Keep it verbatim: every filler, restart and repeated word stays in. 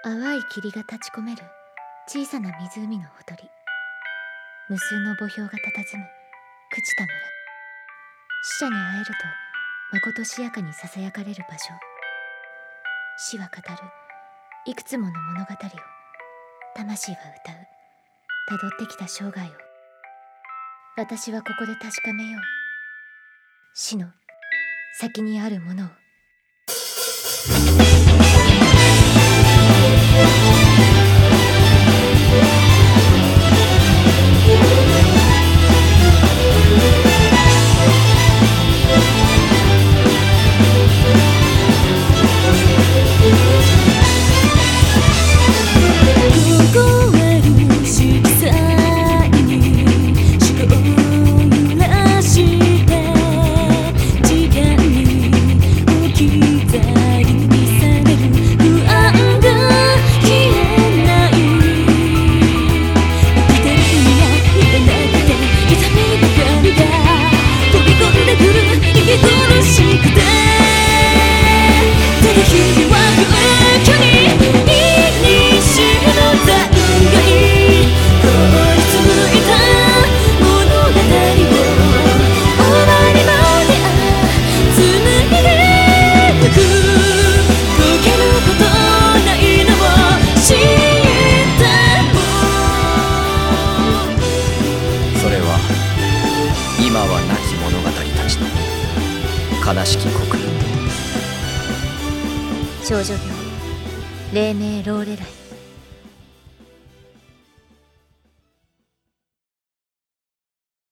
淡い霧が立ち込める小さな湖のほとり、無数の墓標が佇む朽ちた村。死者に会えるとまことしやかにささやかれる場所。死は語るいくつもの物語を魂は歌うたどってきた生涯を。私はここで確かめよう、死の先にあるものを。 今は亡き物語たちの悲しき刻印。 少女病、黎明ローレライ。